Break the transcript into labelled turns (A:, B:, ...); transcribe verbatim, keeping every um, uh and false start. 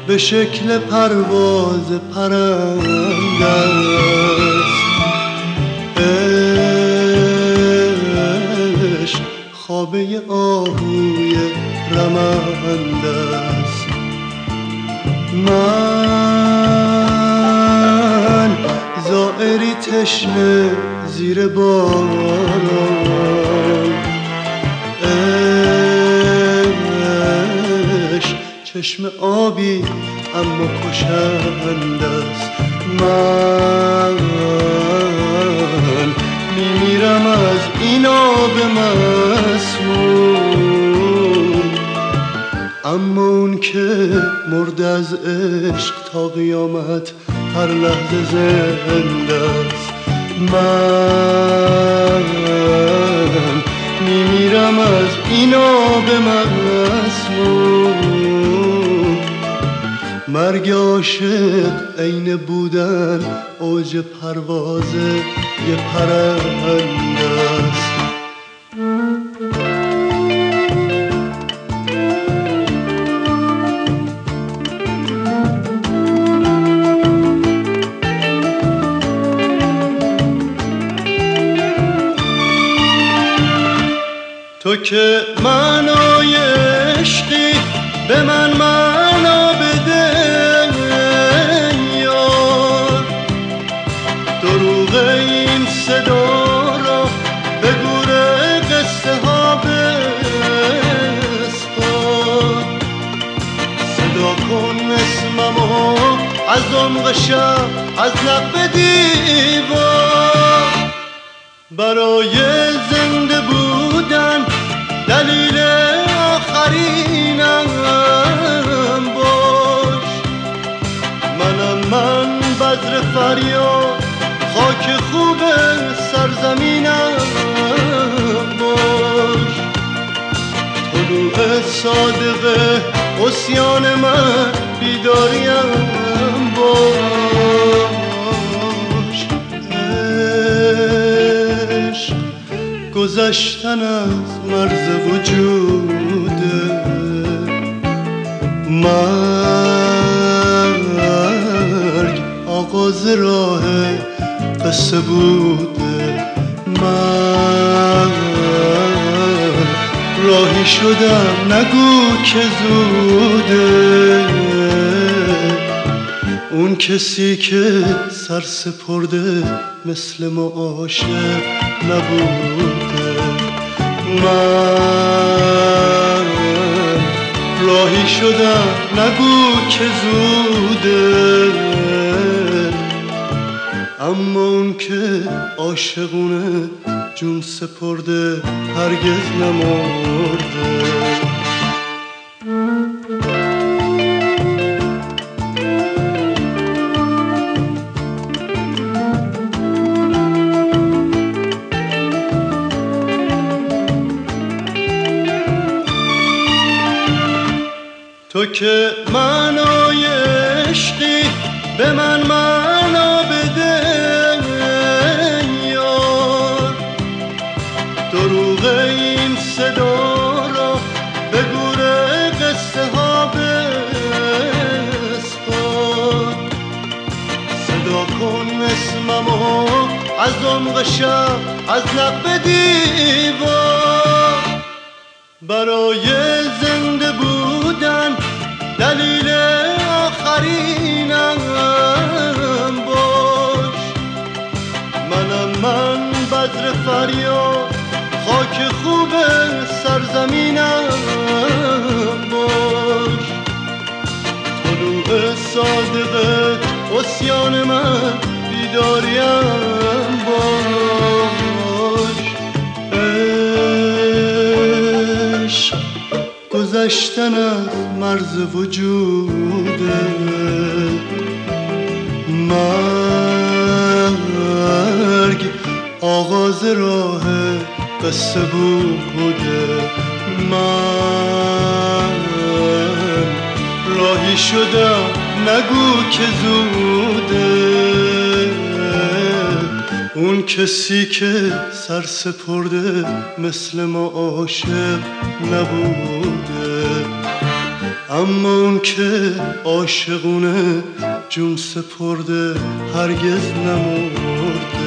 A: به شکل پرواز پرنده است. عشق خوابه آهوی رمنده است. من زائری تشنه زیر باران، عشق چشم آبی اما کشنده است. من میمیرم از این آب مسموم، اما اون که مرد از عشق تا قیامت هر لحظه زنده است. من میمیرم از این آب مسموم. مرگ عاشق عین بودن اوج پرواز یه پرنده است. تو که معنای عشقی به من معنا بده یار، دروغ این صدا را به گور قصه ها بسپار. صدا کن اسممو از عمق شب، از لب دیوار. برای زنده بودن دلیل آخرینم باش. منم من بذر فریاد، خاک خوب سرزمینم باش. طلوع صادق عصیان من بیداریم باش. عشق گذشتن از مرز وجوده، مرگ آغاز راه قصه بوده. من راهی شدم نگو که زوده، اون کسی که سر سپرده مثل ما عاشق نبوده. من راهی شدم نگو که زوده، اما اون که عاشقونه جون سپرده هرگز نمرده. تو که معنای عشقی به من معنا بده یار، دروغ این صدا را به گور قصه ها بسپار. صدا کن اسممو از عمق شب، از لب دیوار. برای زنده بودن دلیل آخرینم باش. منم من بذر فریاد، خاک خوب سرزمینم باش. طلوع صادق عصیان من بیداریم باش. عشق گذشتن از مرز وجوده، مرگ آغاز راه قصه بوده. من راهی شدم نگو که زوده، اون کسی که سر سپرده مثل ما عاشق نبوده. اما اون که عاشقونه جون سپرده هرگز نمرد.